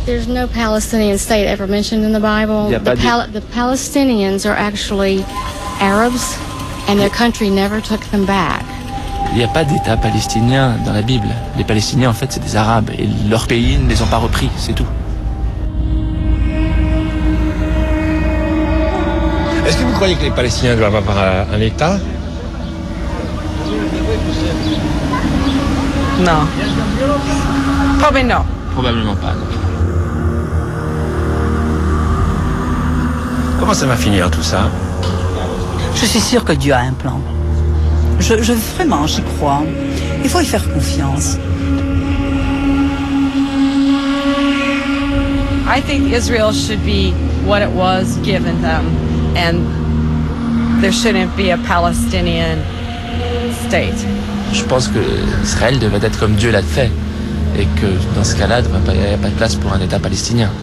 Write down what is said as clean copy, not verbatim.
There's no Palestinian state ever mentioned in the Bible. The Palestinians are actually Arabs, and their country never took them back. Il n'y a pas d'État palestinien dans la Bible. Les Palestiniens, en fait, c'est des Arabes. Et leur pays ne les ont pas repris, c'est tout. Est-ce que vous croyez que les Palestiniens doivent avoir un État? Non. Probably not. Probablement pas, non. Comment ça va finir tout ça? Je suis sûre que Dieu a un plan. Vraiment, j'y crois. Il faut y faire confiance. I think Israel should be what it was given them, and there shouldn't be a Palestinian state. Je pense que Israël devait être comme Dieu l'a fait. Et que dans ce cas-là, il n'y a pas de place pour un État palestinien.